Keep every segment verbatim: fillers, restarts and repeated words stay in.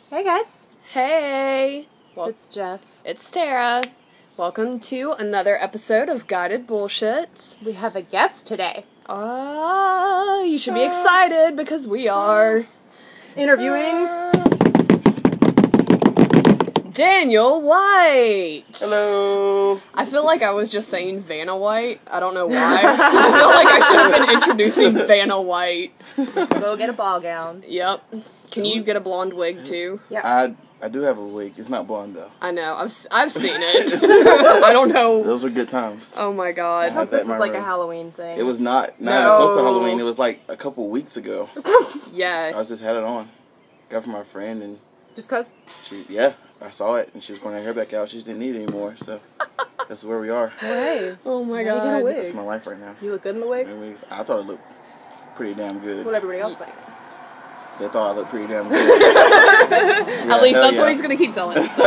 Hey guys, Hey! Well, it's Jess. it's Tara. Welcome to another episode of Guided Bullshit. We have a guest today. Ah, you should be excited because we are Interviewing Daniel White. Hello. I feel like I was just saying Vanna White. I don't know why. I feel like I should have been introducing Vanna White. Go get a ball gown. Yep. Can you get a blonde wig too? Yeah. I I do have a wig. It's not blonde though. I know. I've s- I've seen it. I don't know. Those were good times. Oh my I god. hope that this in was my like a room. Halloween thing. It was not not No. close to Halloween. It was like a couple weeks ago. I Yeah. was just had it on. Got it from my friend and Just cause? she yeah I saw it and she was growing her hair back out. She just didn't need it anymore. So that's where we are. Well, hey, Oh my now you get a god. wig. That's my life right now. You look good in the wig? I, mean, I thought it looked pretty damn good. What everybody else think? They thought I looked pretty damn good. At least that's what he's going to keep telling us.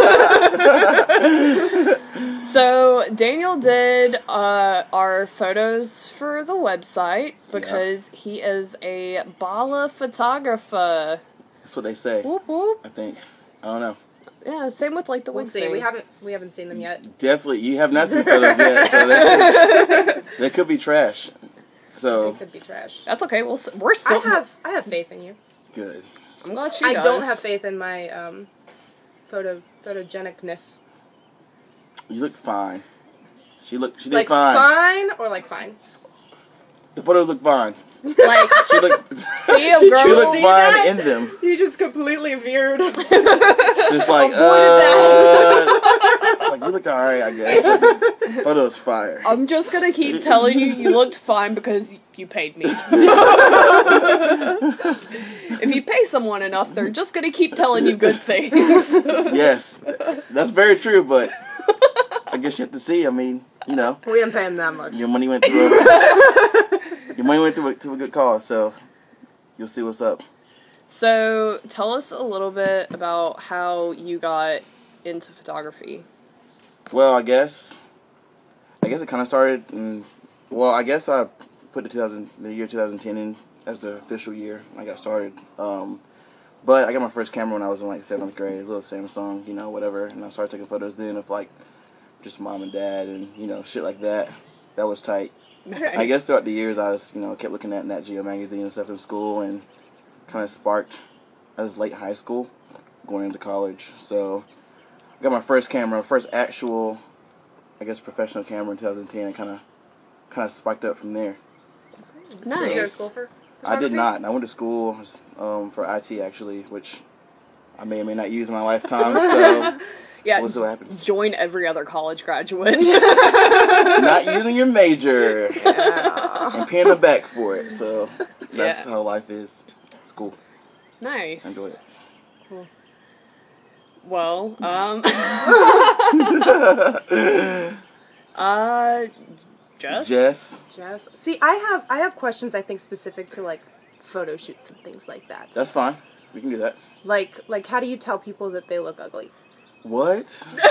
So, Daniel did uh, our photos for the website because he is a Bala photographer. That's what they say. Whoop whoop. I think. I don't know. Yeah, same with like the We'll wig see. thing. We haven't we haven't seen them yet. Definitely, you have not seen photos yet, so they, they could be trash. So They could be trash. That's okay. We'll, s- we're I still. have I have faith in you. good. I'm glad she I does. don't have faith in my um photo photogenicness. You look fine. She looked. She did Like fine. fine or like fine? The photos look fine. Like, She looked. damn, Did girl. she you looked see fine that? in them. You just completely veered. Just like, Avoided uh, like you look alright, I guess. Photos fire. I'm just gonna keep telling you you looked fine because you paid me. If you pay someone enough, they're just gonna keep telling you good things. Yes, that's very true. But I guess you have to see. I mean, you know, We didn't pay him that much. your money went through. A, your money went through a, to a good cause, so you'll see what's up. So, tell us a little bit about how you got into photography. Well, I guess, I guess it kind of started. In, well, I guess I put the two thousand, the year twenty ten in as the official year I got started. Um, but I got my first camera when I was in like seventh grade, a little Samsung, you know, whatever. And I started taking photos then of like just mom and dad and you know shit like that. That was tight. I guess throughout the years I was, you know, kept looking at Nat Geo magazine and stuff in school and kind of sparked. I was late high school, going into college, so. I got my first camera, first actual, I guess, professional camera in two thousand ten, and kind of, kind of spiked up from there. Nice. Did you go to school for I did photography? not. I went to school um, for I T actually, which I may or may not use in my lifetime. So Yeah, we'll see what happens. join every other college graduate. Not using your major Yeah. and paying the back for it. So that's Yeah. how life is. It's cool. Nice. Enjoy it. Well, um... uh... Jess? Jess, Jess. See, I have I have questions I think specific to like photo shoots and things like that. that's fine. We can do that. Like like how do you tell people that they look ugly? What?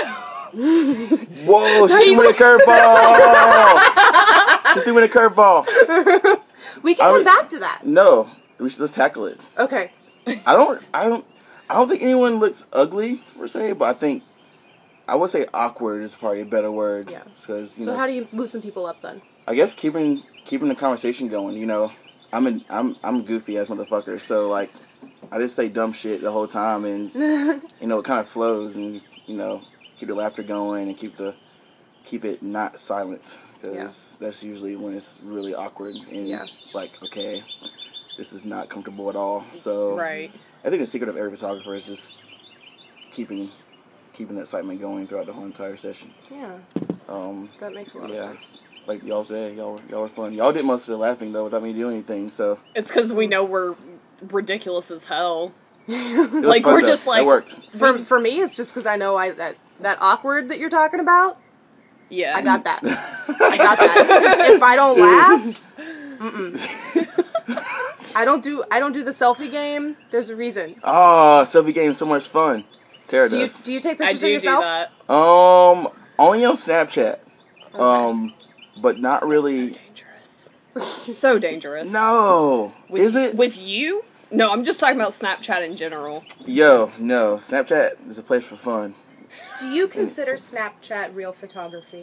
Whoa! She threw me a curveball. She threw me a curveball. We can I come would- back to that. No, we should, let's tackle it. Okay. I don't, I don't, I don't think anyone looks ugly per se, but I think I would say awkward is probably a better word. Yeah. Because you So know, how do you loosen people up then? I guess keeping keeping the conversation going. You know, I'm an I'm I'm goofy ass motherfucker, so like I just say dumb shit the whole time, and you know it kind of flows, and you know keep the laughter going and keep the keep it not silent because that's usually when it's really awkward and Yeah. like okay, this is not comfortable at all. So Right. I think the secret of every photographer is just keeping keeping that excitement going throughout the whole entire session. Yeah, Um, that makes a lot yeah, of sense. like y'all today, y'all were, y'all were fun. Y'all did most of the laughing though without me doing anything, so It's because we know we're ridiculous as hell. it was Like, fun, we're though. just like- it worked. For for me, it's just because I know I that that awkward that you're talking about. Yeah. I got that. I got that. If I don't laugh, mm-mm. I don't do I don't do the selfie game. There's a reason. Oh, selfie game is so much fun. Tara Do you does. do you take I pictures do of do yourself? that. Um, only on Snapchat. Um, but not really. Dangerous. So dangerous. No, With, is it? with you? No, I'm just talking about Snapchat in general. Yo, no. Snapchat is a place for fun. Do you consider Snapchat real photography?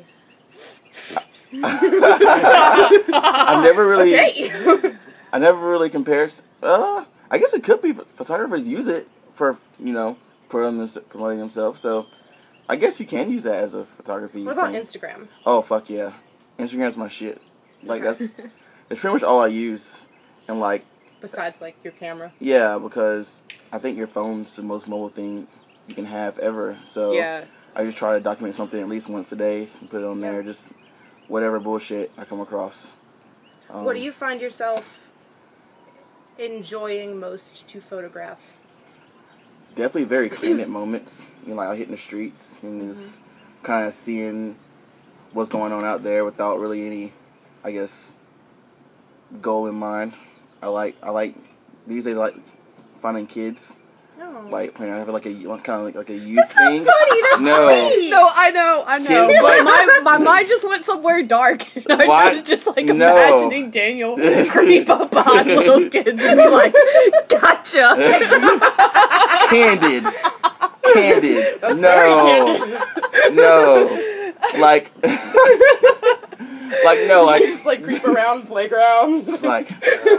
I've never really... Okay. I never really compared... Uh, I guess it could be. Photographers use it for, you know, promoting, them, promoting themselves. So, I guess you can use that as a photography What about thing. Instagram? Oh, fuck yeah. Instagram's my shit. Like, that's... It's pretty much all I use. And, like... Besides, like, your camera. Yeah, because I think your phone's the most mobile thing you can have ever. So Yeah. I just try to document something at least once a day and put it on there. Just whatever bullshit I come across. Um, What do you find yourself enjoying most to photograph? Definitely very candid moments. You know, like out hitting the streets and just kind of seeing what's going on out there without really any, I guess, goal in mind. I like I like these days I like finding kids. No. Like playing I have like a kind of like, like a youth thing. Funny, that's No. sweet. No, I know, I know. Kids, But like- my, my mind just went somewhere dark. And I What? was just like No. imagining Daniel creep up behind little kids and be like, gotcha. Candid. Candid. That's no. very candid. No. Like Like no, like You just like creep around playgrounds. it's like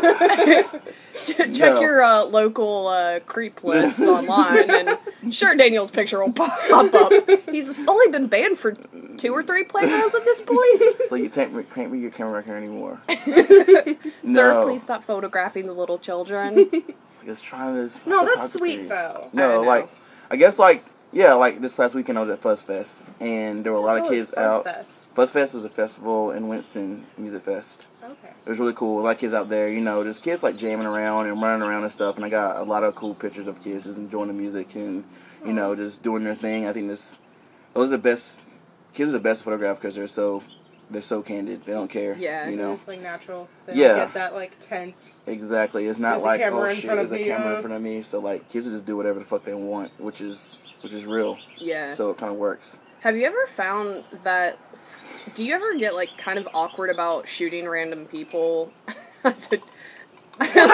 Check No. your uh, local uh, creep list online, and sure, Daniel's picture will pop up. He's only been banned for two or three playgrounds at this point. it's like you can't can't read your camera right here anymore. No. Third, please stop photographing the little children. Just trying to No, that's photography. sweet though. No, I know. like I guess like yeah, like this past weekend I was at Fuzz Fest and there were a lot of Oh, kids it's out. Fuzzfest. Fuzz Fest is a festival in Winston, Music Fest. Okay. It was really cool. A lot of kids out there, you know, just kids like jamming around and running around and stuff. And I got a lot of cool pictures of kids just enjoying the music and, you know, just doing their thing. I think this, those are the best, kids are the best photographed because they're so, they're so candid. They don't care. Yeah. You know? It's like natural. They Yeah. don't get that like tense. Exactly. It's not There's a like, camera oh in shit, front of there's a me, camera uh, in front of me. So like, kids will just do whatever the fuck they want, which is, which is real. Yeah. So it kind of works. Have you ever found that? Do you ever get like kind of awkward about shooting random people? I said, I'm sorry.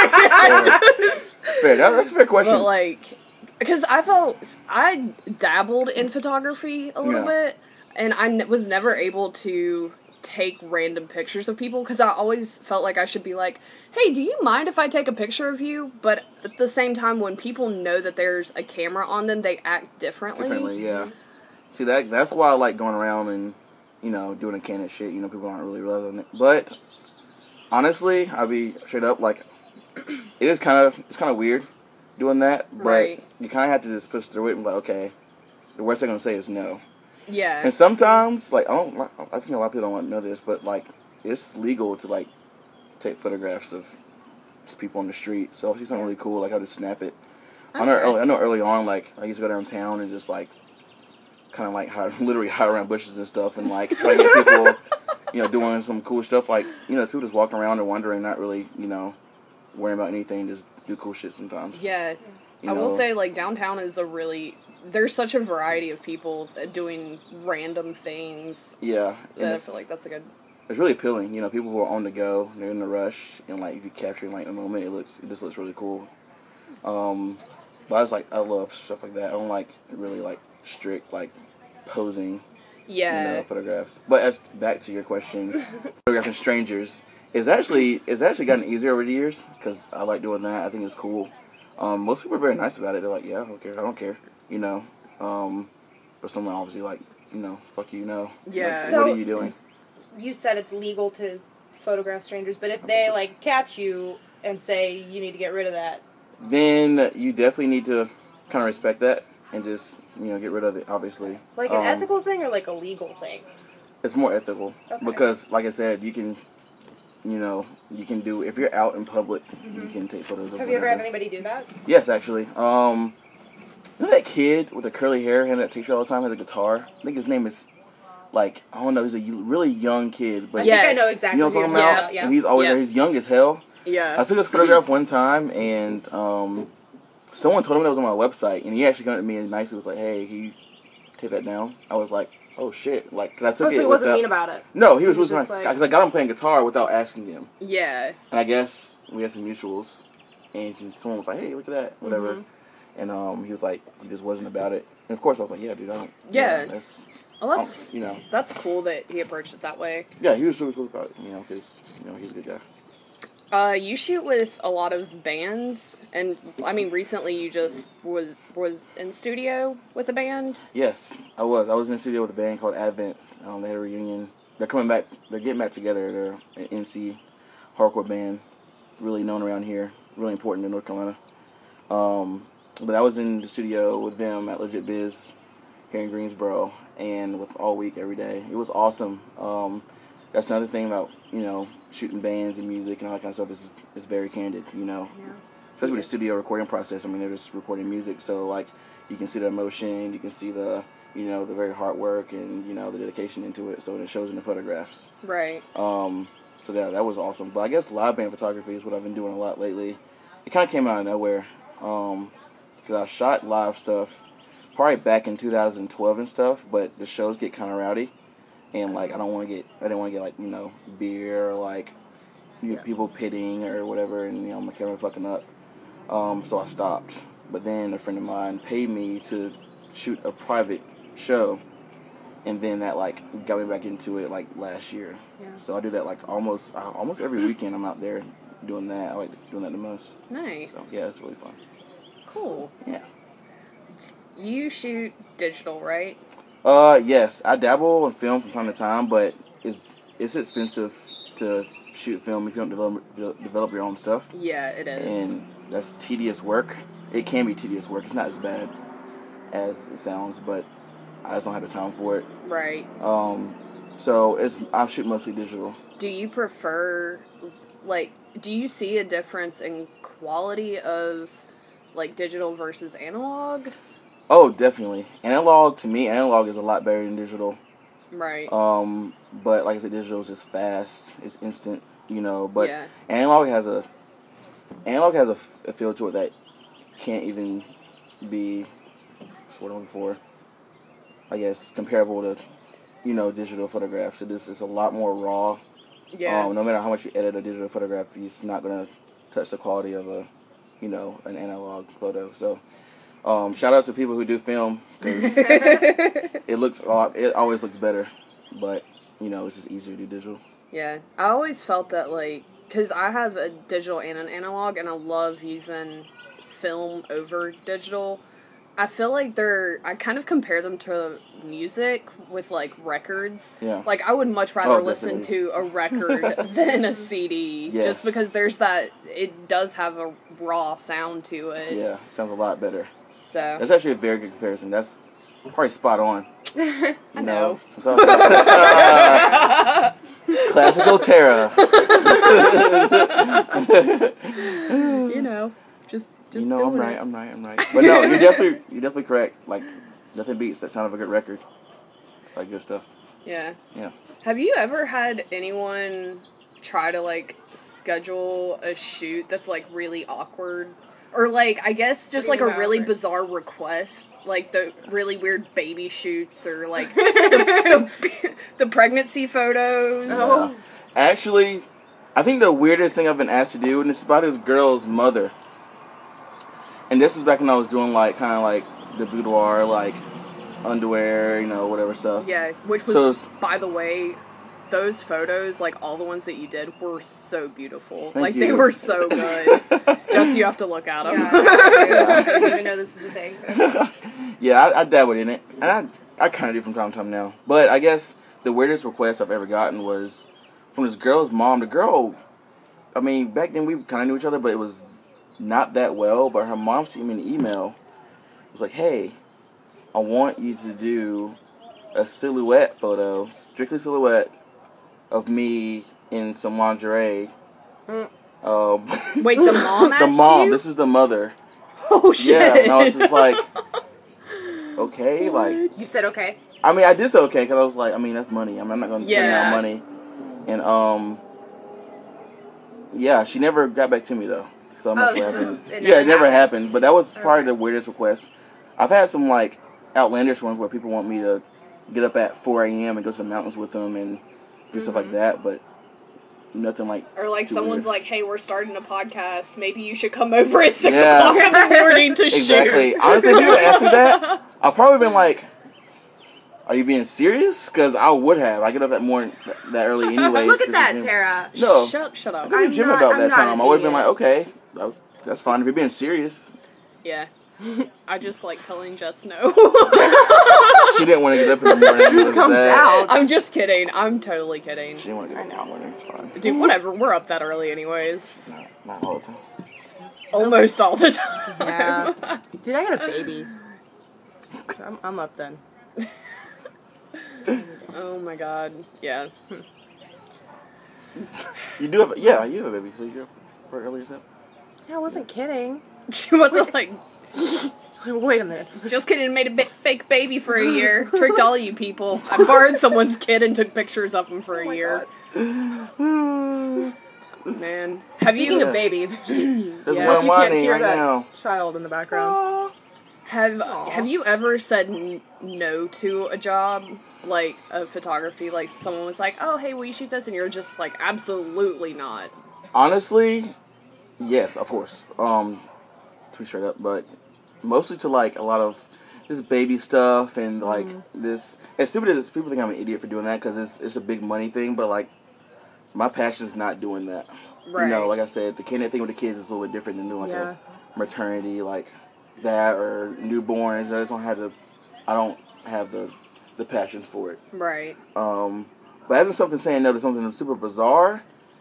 I just, Fair. That, that's a fair question. but like, because I felt I dabbled in photography a little Yeah. bit, and I n- was never able to take random pictures of people because I always felt like I should be like, hey, do you mind if I take a picture of you? But at the same time, when people know that there's a camera on them, they act differently. Differently, yeah. See, that that's why I like going around and, you know, doing a candid shit. You know, people aren't really realizing it. But, honestly, I'll be straight up, like, it is kind of, it's kind of weird doing that. But Right. you kind of have to just push through it and be like, okay, the worst they're going to say is no. Yeah. And sometimes, like, I don't, I think a lot of people don't want to know this, but, like, it's legal to, like, take photographs of people on the street. So if I see something really cool, like, I'll just snap it. I know Okay. early, I know early on, like, I used to go downtown and just, like, kind of, like, hide, literally hide around bushes and stuff and, like, try to get people, you know, doing some cool stuff. Like, you know, people just walking around and wandering, not really, you know, worrying about anything, just do cool shit sometimes. Yeah. You I will know? say, like, downtown is a really... There's such a variety of people doing random things Yeah. And that I it's, feel like that's a good... it's really appealing. You know, people who are on the go, they're in the rush, and, like, if you capture, like, the moment, it looks, it just looks really cool. Um, but I was like, I love stuff like that. I don't like really, like, strict, like, posing, Yeah. you know, photographs. But as back to your question, photographing strangers is actually it's actually gotten easier over the years because I like doing that. I think it's cool. Um, most people are very nice about it. They're like, yeah, I don't care. I don't care. You know. Um, but someone obviously like, you know, fuck you, no. Yeah. Like, So- what are you doing? You said it's legal to photograph strangers, but if they like catch you and say you need to get rid of that, Then you definitely need to kind of respect that and just, you know, get rid of it, obviously. like an Um, ethical thing or like a legal thing. It's more ethical Okay. because, like I said, you can, you know, you can do if you're out in public, you can take photos of Have you ever had whatever. anybody do that? Yes, actually. Um, you know that kid with the curly hair, him that takes you all the time, has a guitar. I think his name is, like, I don't know. He's a y- really young kid, but I Yes. think I know you exactly know what I'm who talking you're about. talking about. And he's always Yes. he's young as hell. Yeah. I took his photograph one time, and um, someone told him that was on my website, and he actually came up to me and nicely was like, "Hey, can you take that down?" I was like, "Oh shit!" Like, 'cause I took Oh, so it. he wasn't without- mean about it. No, he was, He was just just like, like- because I got him playing guitar without asking him, Yeah. and I guess we had some mutuals. and someone was like, "Hey, look at that," whatever. Mm-hmm. And um, he was like, he just wasn't about it. And of course, I was like, "Yeah, dude, I don't." Yeah. yeah that's. Well, that's you know. that's cool that he approached it that way. Yeah, he was really cool about it. You know, because you know he's a good guy. Uh, you shoot with a lot of bands, and I mean, recently you just was was in studio with a band. Yes, I was. I was in the studio with a band called Advent. Um, they had a reunion. They're coming back. They're getting back together. They're an N C hardcore band, really known around here, really important in North Carolina. Um, but I was in the studio with them at Legit Biz here in Greensboro, and with all week, every day. It was awesome. Um, that's another thing about, you know, shooting bands and music and all that kind of stuff is is very candid, you know. Yeah. Especially with the studio recording process. I mean, they're just recording music, so, like, you can see the emotion, you can see the, you know, the very hard work and, you know, the dedication into it, so it shows in the photographs. Right. Um, so, yeah, that was awesome. But I guess live band photography is what I've been doing a lot lately. It kind of came out of nowhere, um, because I shot live stuff probably back in two thousand twelve and stuff, but the shows get kind of rowdy, and, like, I don't want to get, I didn't want to get, like, you know, beer or, like, you Yeah. people pitting or whatever, and, you know, my camera fucking up. Um, so I stopped. But then a friend of mine paid me to shoot a private show, and then that, like, got me back into it, like, last year. Yeah. So I do that, like, almost uh, almost every weekend I'm out there doing that. I like doing that the most. Nice. So, yeah, it's really fun. Cool. Yeah. You shoot digital, right? Uh, yes. I dabble in film from time to time, but it's it's expensive to shoot film if you don't develop, develop your own stuff. Yeah, it is. And that's tedious work. It can be tedious work. It's not as bad as it sounds, but I just don't have the time for it. Right. Um, so it's I shoot mostly digital. Do you prefer, like, do you see a difference in quality of, like, digital versus analog? Oh, definitely. Analog, to me, analog is a lot better than digital. Right. Um, but like I said, digital is just fast. It's instant, you know. But Yeah. analog has a analog has a, a feel to it that can't even be what's what I'm looking for. I guess comparable to, you know, digital photographs. It is it's a lot more raw. Yeah. Um, no matter how much you edit a digital photograph, it's not gonna touch the quality of a, you know, an analog photo. So, um, shout out to people who do film because it looks a lot, it always looks better, but you know, it's just easier to do digital. Yeah. I always felt that, like, because I have a digital and an analog, and I love using film over digital. I feel like they're, I kind of compare them to music with, like, records. Yeah. Like, I would much rather Oh, listen definitely. to a record than a C D. Yes. Just because there's that, it does have a raw sound to it. Yeah, it sounds a lot better. So. That's actually a very good comparison. That's probably spot on. You I know. sometimes- Classical Terra. You know, just, just You know, I'm doing right, it. I'm right, I'm right. But no, you're definitely, you're definitely correct. Like, nothing beats that sound of a good record. It's like good stuff. Yeah. Yeah. Have you ever had anyone try to, like, schedule a shoot that's, like, really awkward? Or, like, I guess just, What like, do a you mean by really awkward? bizarre request. Like, the really weird baby shoots or, like, the, the, the pregnancy photos. Oh. Actually, I think the weirdest thing I've been asked to do, and it's about this girl's mother. And this was back when I was doing, like, kind of like the boudoir, like, underwear, you know, whatever stuff. Yeah, which was, So it's- by the way, those photos, like, all the ones that you did were so beautiful. Thank like, they you. were so good. Just you have to look at them. Yeah, I didn't even know this was a thing. Yeah, I, I dabbled in it, and I I kind of do from time to time now. But I guess the weirdest request I've ever gotten was from this girl's mom. The girl, I mean, back then we kind of knew each other, but it was not that well. But her mom sent me an email. It was like, "Hey, I want you to do a silhouette photo, strictly silhouette, of me in some lingerie." Mm. Um, Wait, the mom the asked mom. you? This is the mother. Oh, shit. Yeah, and I was just like, okay, like. You said okay. I mean, I did say okay because I was like, I mean, that's money. I mean, I'm not going to turn Yeah. down money. And um, yeah, she never got back to me though. So I'm not Oh, sure what so happened. it Yeah, never it never happened. happened. But that was probably Okay. the weirdest request. I've had some like outlandish ones where people want me to get up at four a.m. and go to the mountains with them and do stuff like Mhm. that. But nothing like. Or like too someone's weird. like, hey, we're starting a podcast. Maybe you should come over at six Yeah. o'clock in the morning to Exactly. shoot. Honestly, if you would asked me that, I've probably been like, "Are you being serious?" Because I would have. I get up that morning that early anyways. Look at 'cause that, the gym- Tara. No. Shut, shut I up. go to the I'm gym not- about I'm that not time. an I would have been idiot. like, okay, that was, that's fine if you're being serious. Yeah. I just like telling Jess no. She didn't want to get up in the morning. Truth because of comes that. out. I'm just kidding. I'm totally kidding. She didn't want to get up in the morning. It's fine. Dude, whatever. We're up that early anyways. Not, not all the time. Almost all the time. Yeah. Dude, I got a baby. I'm, I'm up then. Oh my god. Yeah. You do have, a, yeah, you have a baby, so you're for earlier step. Yeah, I wasn't kidding. She wasn't like, Wait a minute. just kidding, made a bi- fake baby for a year. Tricked all you people. I borrowed someone's kid and took pictures of him for a Oh my year. God. Man. Have Speaking you of baby, there's There's Yeah. one you can't whining hear right that now. child in the background. have Aw. have you ever said n- no to a job like of photography? Like someone was like, "Oh, hey, will you shoot this?" and you're just like, "Absolutely not." Honestly, yes, of course. Um, to be straight up, but mostly to like a lot of this baby stuff and like Mm-hmm. this. As stupid as people think I'm an idiot for doing that because it's it's a big money thing, but like my passion is not doing that. Right. You know, like I said, the kid thing with the kids is a little bit different than doing like Yeah. a maternity like that or newborns. I just don't have the I don't have the the passion for it. Right. Um, but as in something saying no to something super bizarre,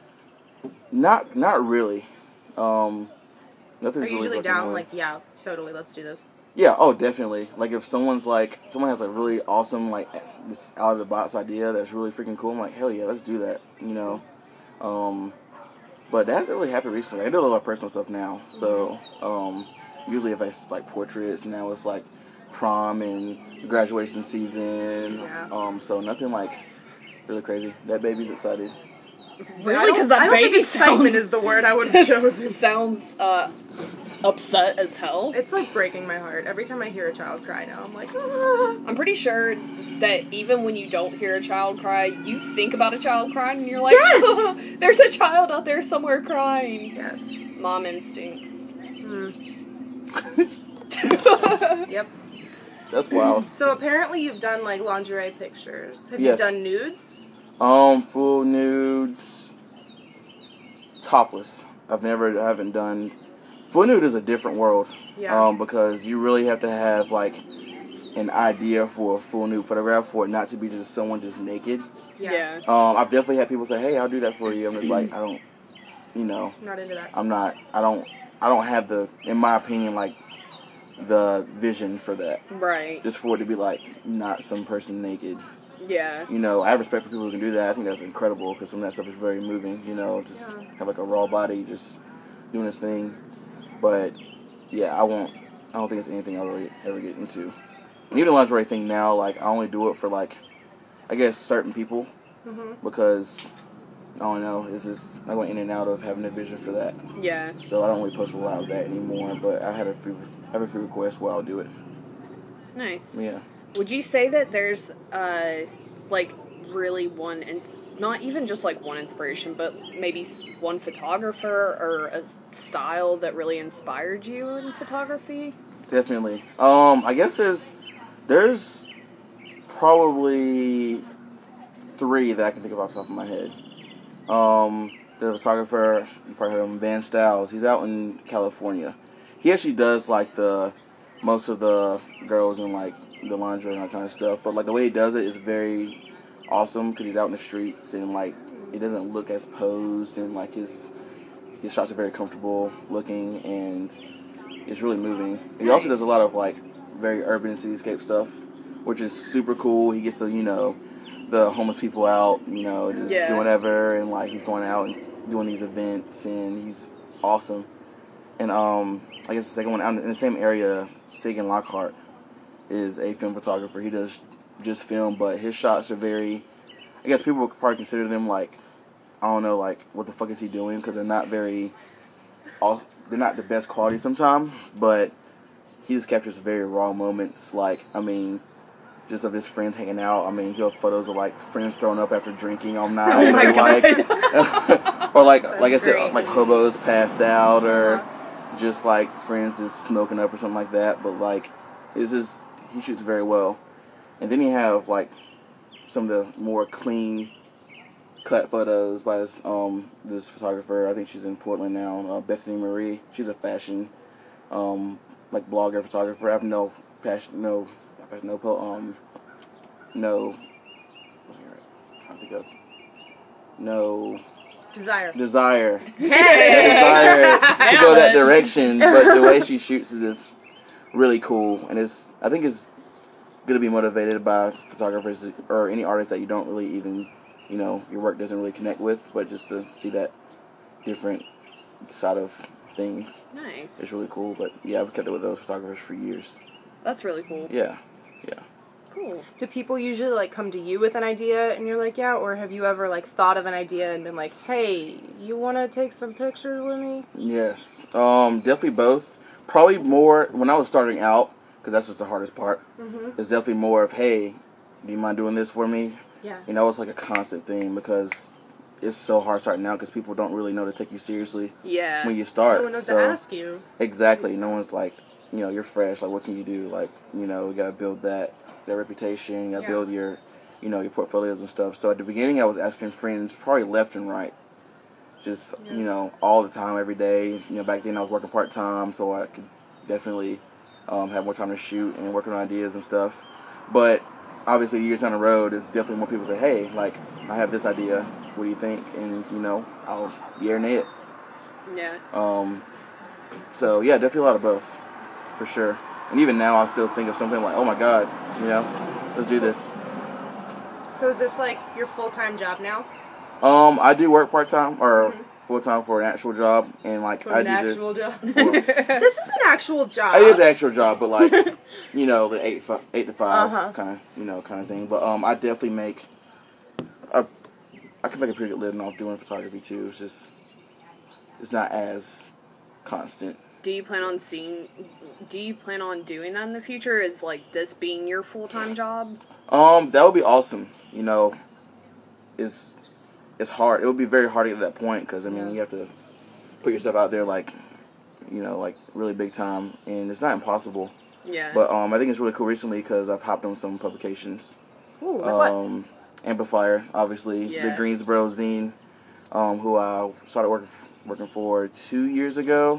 not not really. Um, nothing's Are you really usually fucking down? annoying. Like, yeah, totally. Let's do this. Yeah, oh, definitely. Like if someone's like, someone has a really awesome like this out of the box idea that's really freaking cool. I'm like, hell yeah, let's do that. You know. Um, but that hasn't really happened recently. I do a lot of personal stuff now, so um, usually if it's like portraits, now it's like prom and graduation season. Yeah. Um, so nothing like really crazy. That baby's excited. Really? Because I that don't think baby excitement sounds is the word I would have chosen. sounds uh, upset as hell. It's like breaking my heart every time I hear a child cry. Now I'm like, ah. I'm pretty sure that even when you don't hear a child cry, you think about a child crying and you're like, Yes! there's a child out there somewhere crying. Yes. Mom instincts. Mm. Yep. That's wild. So apparently you've done like lingerie pictures. Have Yes. you done nudes? Um, full nudes, topless. I've never, I haven't done. Full nude is a different world. Yeah. Um, because you really have to have like an idea for a full nude photograph for it not to be just someone just naked. Yeah. Um, I've definitely had people say, "Hey, I'll do that for you." I'm just like, I don't, you know, Not into that. I'm not, I don't, I don't have the, in my opinion, like the vision for that. Right. Just for it to be like not some person naked. Yeah. You know, I have respect for people who can do that. I think that's incredible because some of that stuff is very moving. You know, just Yeah. have like a raw body just doing this thing. But yeah, I won't. I don't think it's anything I'll really ever get into. And even the lingerie thing now, like I only do it for like, I guess certain people Mm-hmm. because I don't know. It's just I went in and out of having a vision for that. Yeah. So I don't really post a lot of that anymore. But I had a few, have a few requests where I'll do it. Nice. Yeah. Would you say that there's, uh, like, really one, ins- not even just like one inspiration, but maybe s- one photographer or a s- style that really inspired you in photography? Definitely. Um, I guess there's there's probably three that I can think of off the top of my head. Um, the photographer, you probably heard of him, Van Styles. He's out in California. He actually does like the most of the girls in like the lingerie and that kind of stuff. But like the way he does it is very awesome because he's out in the streets and like it doesn't look as posed and like his his shots are very comfortable looking and it's really moving. He also does a lot of like very urban cityscape stuff, which is super cool. He gets to, you know, the homeless people out, you know, just Yeah. doing whatever, and like he's going out and doing these events, and he's awesome. And um, I guess the second one out in the same area, Sagan Lockhart is a film photographer. He does just film, but his shots are very. I guess people would probably consider them like, I don't know, like what the fuck is he doing? Because they're not very, all they're not the best quality sometimes, but he just captures very raw moments. Like, I mean, just of his friends hanging out. I mean, he'll have photos of like friends thrown up after drinking all night, Oh my or like, or like like I said, great. like hobos passed out, or Uh-huh. just like friends just smoking up or something like that. But like, it's just he shoots very well. And then you have like some of the more clean cut photos by this um this photographer. I think she's in Portland now. Uh, Bethany Marie. She's a fashion um like blogger photographer. I have no passion, no, not passion, no po- um no. What's it right? Trying to think of no Desire. desire. Hey! desire to go Nailed that it. direction, but the way she shoots is just really cool, and it's I think it's gonna be motivated by photographers or any artist that you don't really even, you know, your work doesn't really connect with, but just to see that different side of things, Nice. it's really cool. But yeah, I've kept it with those photographers for years. That's really cool. Yeah, yeah. Cool. Do people usually like come to you with an idea and you're like, yeah, or have you ever like thought of an idea and been like, hey, you want to take some pictures with me? Yes, um, definitely both. Probably more when I was starting out, because that's just the hardest part. Mm-hmm. It's definitely more of, hey, do you mind doing this for me? Yeah. You know, it's like a constant thing because it's so hard starting out because people don't really know to take you seriously Yeah. when you start. No one knows so to ask you. exactly, no one's like, you know, you're fresh. Like, what can you do? Like, you know, you gotta build that that reputation. You gotta Yeah. build your, you know, your portfolios and stuff. So at the beginning, I was asking friends probably left and right, just Yeah. you know, all the time, every day. You know, back then I was working part time, so I could definitely um, have more time to shoot and work on ideas and stuff. But obviously, years down the road, it's definitely more people say, hey, like, I have this idea. What do you think? And you know, I'll yeah or nay it. Yeah. Um, so yeah, definitely a lot of both, for sure. And even now, I still think of something like, oh my god, you know, let's do this. So is this like your full-time job now? Um, I do work part time or Mhm. full time for an actual job, and like For I an do actual this. job? for- This is an actual job. it is an actual job, but like you know, the eight fi- eight to five Uh-huh. kind of you know kind of thing. But um, I definitely make a I can make a pretty good living off doing photography too. It's just it's not as constant. Do you plan on seeing? Do you plan on doing that in the future? Is like this being your full time job? Um, that would be awesome. You know, it's it's hard. It would be very hard at that point because I mean Yeah. you have to put yourself out there like you know like really big time, and it's not impossible. Yeah. But um, I think it's really cool recently because I've hopped on some publications. Ooh, like what? Um, Amplifier, obviously, Yeah. the Greensboro Zine, um, who I started working working for two years ago,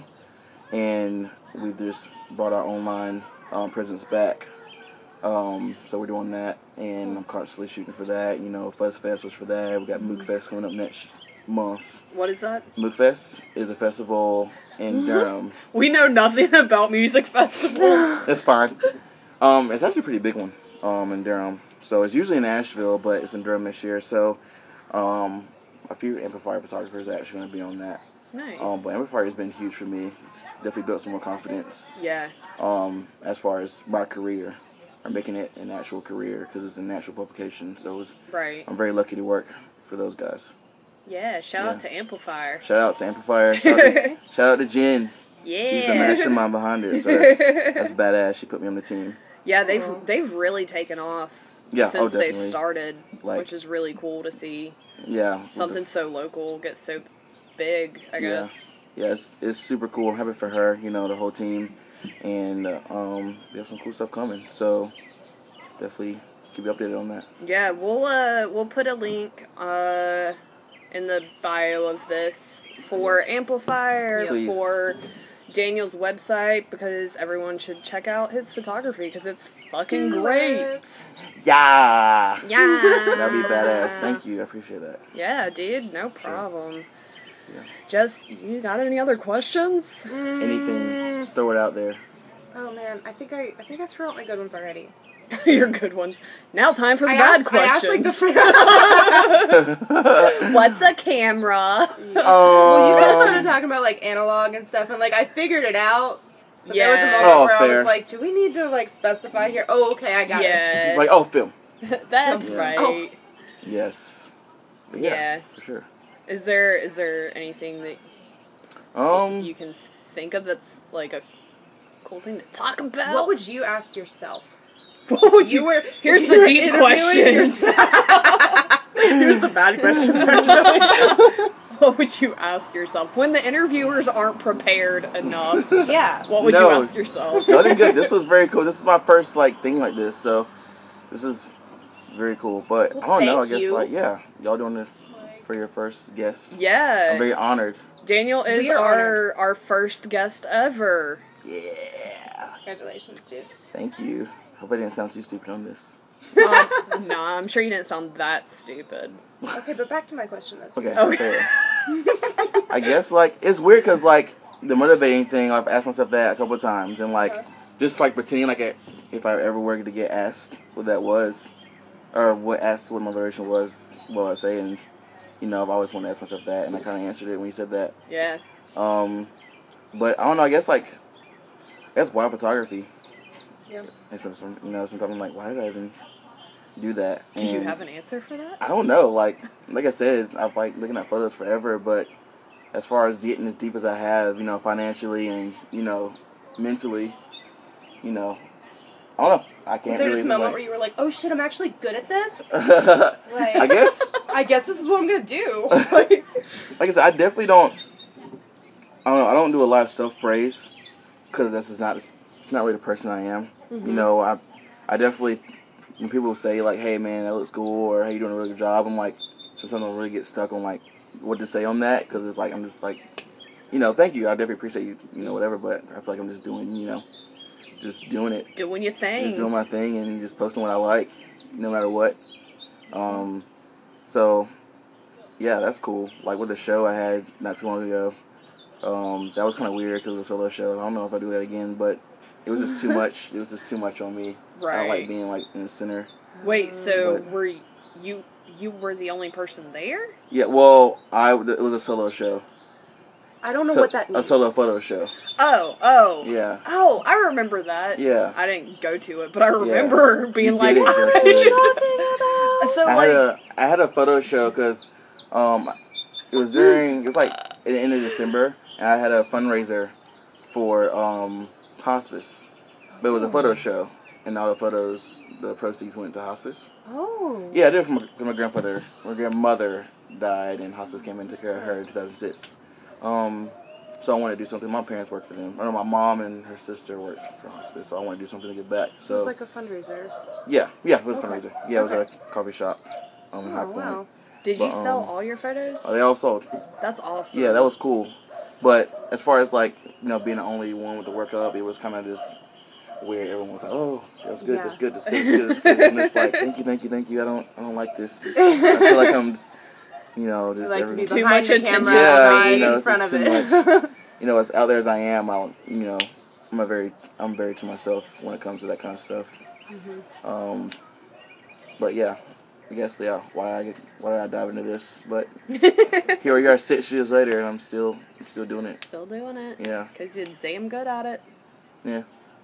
and we've just brought our online um, presence back. Um, so we're doing that, and I'm constantly shooting for that. You know, Fuzz Fest was for that. We got Mook Fest coming up next month. What is that? Mook Fest is a festival in Durham. We know nothing about music festivals. That's fine. Um, it's actually a pretty big one um, in Durham. So it's usually in Asheville, but it's in Durham this year. So um, a few Amplifier photographers are actually going to be on that. Nice. Um, but Amplifier has been huge for me. It's definitely built some more confidence Yeah. um, as far as my career, or making it an actual career because it's an actual publication. So it's, Right. I'm very lucky to work for those guys. Yeah. Shout out Yeah. to Amplifier. Shout out to Amplifier. Shout out to, shout out to Jen. Yeah. She's the mastermind behind it. So that's, that's badass. She put me on the team. Yeah, they've Cool. they've really taken off Yeah, oh, since they've definitely. started, Like- which is really cool to see. Yeah. Something so local get so big, I Yeah. guess. Yeah, it's, it's super cool. I'm happy for her, you know, the whole team. And uh, um, we have some cool stuff coming. So definitely keep you updated on that. Yeah, we'll uh we'll put a link uh in the bio of this for Yes. Amplifier, Please. for Daniel's website, because everyone should check out his photography because it's fucking Do great. it. Yeah! Yeah. That'd be badass. Thank you. I appreciate that. Yeah, dude, no problem. Yeah. Just, you got any other questions? Anything, just throw it out there. Oh man, I think I I think I threw out my good ones already. Your good ones. Now time for the I bad asked, I asked like questions. the What's a camera? Well, you guys Um, started talking about like analog and stuff, and like I figured it out. But Yeah. there was a moment Oh, where I fair. was like, "Do we need to like specify here?" Oh, okay, I got it. Yeah. It's like, oh, film. That's Yeah. right. Oh. Yes. But yeah, Yeah. for sure. Is there is there anything that Um, you can think of that's like a cool thing to talk about? What would you ask yourself? What would you? You were- here's you the were deep interviewing questions. Here's the bad questions, actually. What would you ask yourself when the interviewers aren't prepared enough? Yeah. What would No. you ask yourself? Y'all did good. This was very cool. This is my first like thing like this, so this is very cool. But Well, I don't know. I thank guess you. like yeah, y'all doing it for your first guest. Yeah. I'm very honored. Daniel is We are our our first guest ever. Yeah. Congratulations, dude. Thank you. Hope I didn't sound too stupid on this. Um, nah, I'm sure you didn't sound that stupid. Okay, but back to my question. That's Okay. Okay. fair. I guess like it's weird because like the motivating thing. I've asked myself that a couple of times, and like Uh-huh. just like pretending like it, if I ever were to get asked what that was, or what asked what my motivation was, what I say, and you know I've always wanted to ask myself that, and I kind of answered it when you said that. Yeah. Um, but I don't know. I guess like that's wild photography. Yeah. It's been some, you know, sometimes I'm like, why did I even do that? Do you And have an answer for that? I don't know. Like, like I said, I've like looking at photos forever, but as far as getting as deep as I have, you know, financially and you know, mentally, you know, I don't know. I can't Was there really. just a moment like, where you were like, "Oh shit, I'm actually good at this"? I guess. I guess this is what I'm gonna do. Like, Like I said, I definitely don't. I don't know. I don't do a lot of self praise because this is not. It's not really the person I am. Mm-hmm. You know, I, I definitely. When people say like, "Hey man, that looks cool," or "Hey, you're doing a really good job," I'm like, sometimes I really get stuck on like what to say on that because it's like I'm just like, you know, thank you. I definitely appreciate you. You know, whatever. But I feel like I'm just doing. You know, just doing it. Doing your thing. Just doing my thing and just posting what I like, no matter what. Um, so, yeah, that's cool. Like with the show I had not too long ago, um, that was kind of weird because it was a solo show. I don't know if I do that again, but it was just too much. It was just too much on me. I don't Right. like being like in the center. Wait, so But- were you you were the only person there? Yeah, well, I it was a solo show. I don't know So- what that means. A solo photo show. Oh, oh. Yeah. Oh, I remember that. Yeah. I didn't go to it, but I remember being You like, didn't go I to it. should. So I like, had a I had a photo show because um, it was during it was like at the end of December, and I had a fundraiser for um, hospice, but it was a photo show, and all the photos, the proceeds went to hospice. Oh. Yeah, I did it for my, for my grandfather. My grandmother died, and hospice came in and took care of her in two thousand six. Um, so I wanted to do something. My parents worked for them. I know my mom and her sister worked for hospice, so I wanted to do something to give back. So It was like a fundraiser. yeah, yeah, it was a Okay. fundraiser. Yeah, it was Okay. at a coffee shop um, in High Oh Point. wow. did you but, sell um, all your photos? Oh, they all sold. That's awesome. Yeah, that was cool. But as far as like, you know, being the only one with the work up, it was kind of this weird. Everyone was like, "Oh, that's good, Yeah. that's good, that's good, that's good, that's good." And it's like, "Thank you, thank you, thank you." I don't, I don't like this. It's, I feel like I'm, you know, just You like to be everyone- Too behind much the attention. camera, Yeah, not you know, in it's front just of too it. much. You know, as out there as I am, I'll, you know, I'm a very, I'm very to myself when it comes to that kind of stuff. Mm-hmm. Um, but yeah, I guess yeah. Why I get, why did I dive into this? But here we are, six years later, and I'm still, still doing it. Still doing it. Yeah, Cause you're damn good at it. yeah.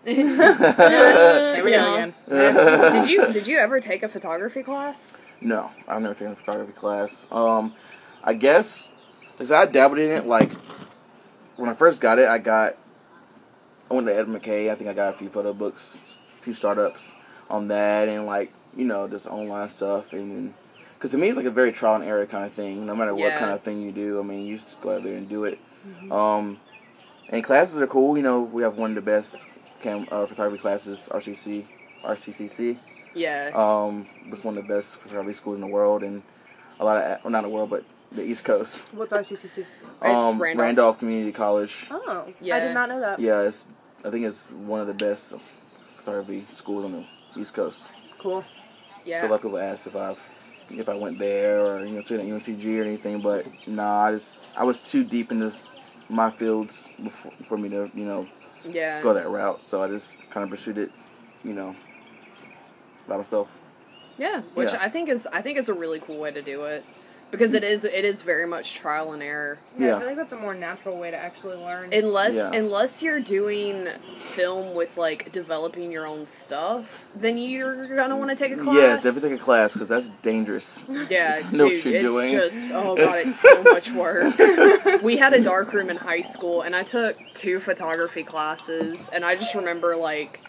There we Yeah. go again. Did you did you ever take a photography class? No, I've never taken a photography class. Um, I guess because I dabbled in it. Like when I first got it, I got I went to Ed McKay. I think I got a few photo books, a few startups on that, and like you know just online stuff. And then because to me it's like a very trial and error kind of thing. No matter what Yeah. kind of thing you do, I mean you just go out there and do it. Um, and classes are cool. You know we have one of the best cam uh, photography classes, R C C, R C C C. Yeah. Um, it's one of the best photography schools in the world, and a lot of well, not the world, but the East Coast. What's R C C C? Um, Randolph. Randolph Community College. Oh, I Yeah. did not know that. Yeah, it's I think it's one of the best photography schools on the East Coast. Cool. yeah. So a lot of people ask if I've if I went there or you know to the U N C G or anything, but nah, I just I was too deep into my fields before, for me to you know yeah. go that route. So I just kind of pursued it, you know, by myself. Yeah, which Yeah. I think is I think is a really cool way to do it because it is it is very much trial and error. Yeah, Yeah. I feel like that's a more natural way to actually learn. Unless Yeah. unless you're doing film with like developing your own stuff, then you're gonna want to take a class. Yeah, definitely take a class because that's dangerous. Yeah, know what dude, you're it's doing. just oh god, it's so much work. We had a darkroom in high school, and I took two photography classes, and I just remember like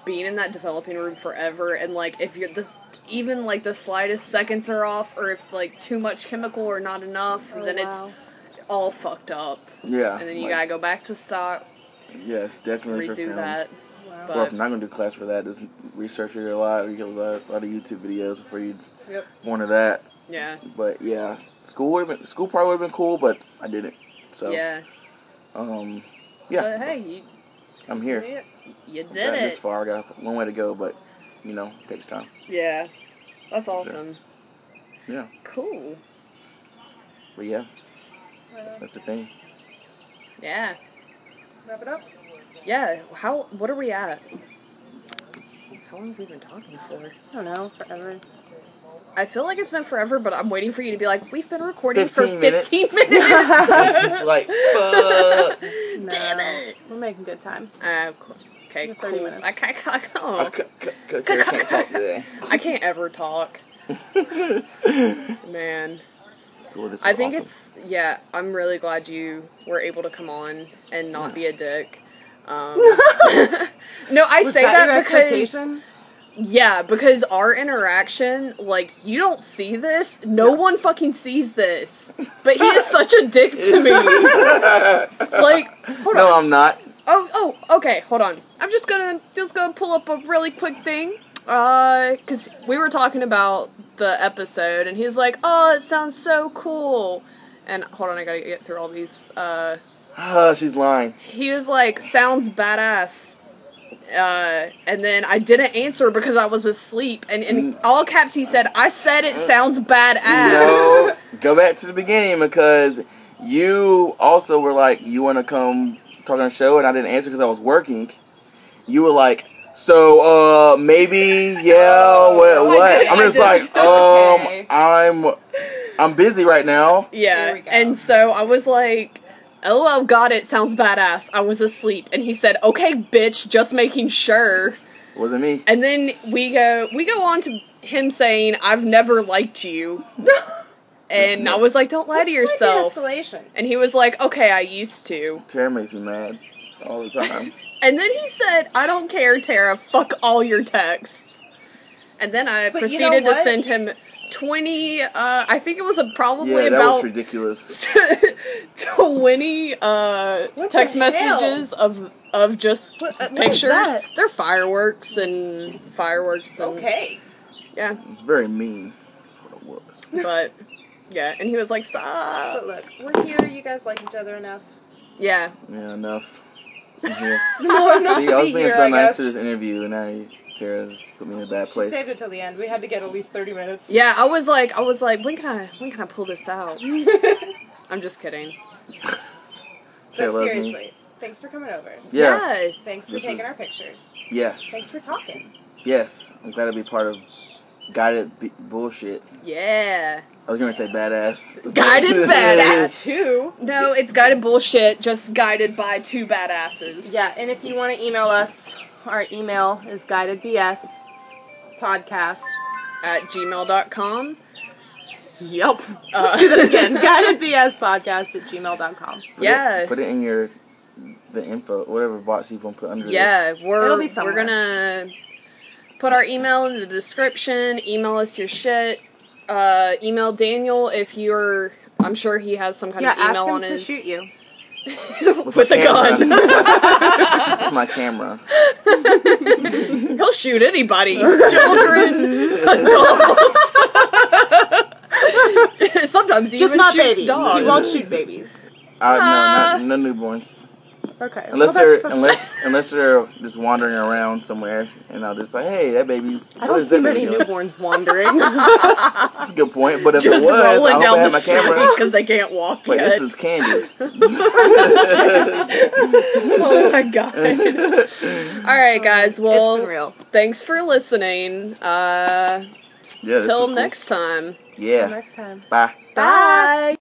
being in that developing room forever, and like if you're this, even like the slightest seconds are off, or if like too much chemical or not enough, Oh, then wow. it's all fucked up. Yeah. And then you like, gotta go back to stock, Yes, definitely for redo film. that. Wow. But Well, if you're not gonna do class for that, just research it a lot. You get a lot, a lot of YouTube videos before you Yep. go into that. yeah, But yeah, school would have been school probably would have been cool, but I didn't. So yeah. um, yeah, But hey, you, I'm here. you you did Got it. this far. I got one way to go, but you know, it takes time. Yeah, that's awesome. Yeah, Cool. but yeah, Uh, that's the thing. Yeah, wrap it up. yeah. How? What are we at? How long have we been talking for? I don't know, forever. I feel like it's been forever, but I'm waiting for you to be like, we've been recording for fifteen minutes. fifteen minutes. It's like, fuck. No, Damn it. We're making good time. Uh, okay, With thirty cool. minutes. I can't, I I can't, c- c- c- Tara can't talk today. I can't ever talk. Man. Cool, this is I think awesome. it's, yeah, I'm really glad you were able to come on and not be a dick. Um, no, I Was say that, that, your because, expectation? yeah, because our interaction, like, you don't see this. No one fucking sees this. But he is such a dick to me. Like, hold No, on. I'm not. Oh, oh, okay, hold on. I'm just gonna, just gonna pull up a really quick thing. Uh, cause we were talking about the episode, and he's like, oh, it sounds so cool. And, hold on, I gotta get through all these, uh, Ah, she's lying. he was like, sounds badass. Uh, and then I didn't answer because I was asleep, and in all caps he said, I said it sounds badass. No, go back to the beginning because you also were like, you want to come talk on the show, and I didn't answer because I was working. You were like, so, uh, maybe, yeah, what, what? did, I'm I just did. like, Okay. um, I'm, I'm busy right now. Yeah, There we go. and so I was like, LOL, got it, sounds badass. I was asleep, and he said, okay, bitch, just making sure. Wasn't me. And then we go, we go on to him saying, I've never liked you. And I was like, don't lie to yourself. Escalation. And he was like, okay, I used to. Tara makes me mad all the time. And then he said, I don't care, Tara, fuck all your texts. And then I But you proceeded know to what? send him twenty, uh, I think it was a probably Yeah, that about was ridiculous. twenty uh, What text the hell? messages of of just What- uh, what is pictures. that? They're fireworks and fireworks and Okay. yeah, It's very mean. That's what it was. but yeah, and he was like, But stop. look, we're here. You guys like each other enough. Yeah, Yeah, enough. I'm here. No, enough See, to I was be being here, so I nice guess. to this interview, and now Tara's put me in a bad She place. saved it till the end. We had to get at least thirty minutes. yeah. I was like, I was like, when can I when can I pull this out? I'm just kidding. Tara But loves me. seriously, thanks for coming over. Yeah. Thanks for This taking is- our pictures. Yes. Thanks for talking. Yes. I'm glad to be part of guided b- bullshit. Yeah. I was gonna say badass. Guided badass. Two. No, it's guided bullshit, just guided by two badasses. Yeah, and if you want to email us, our email is guidedbspodcast. At gmail dot com. Yep. Uh, Do that again. guidedbspodcast at gmail dot com. Put Yeah. It, put it in your the info, whatever box you want to put under Yeah, this. we're It'll be we're somewhere. gonna put our email in the description. Email us your shit. Uh, email Daniel if you're. I'm sure he has some kind Yeah, of email ask him on to his shoot you. with, my a camera. gun. With my camera. He'll shoot anybody, children, adults. Sometimes he Just even not shoots babies. dogs. He won't shoot babies. Uh, no, Uh, not, no newborns. Okay. Unless well, they're that's, that's unless unless they're just wandering around somewhere, and I'll just like, hey, that baby's. I what don't is see that many baby doing? newborns wandering. That's a good point. But if just it was, I rolling hope I down had the my street camera. because they can't walk Wait, yet. this is Candy. Oh my god. Alright, guys, well, it's been real. thanks for listening. Uh, Yeah. This till was cool. next time. Yeah. Next time. Bye. Bye.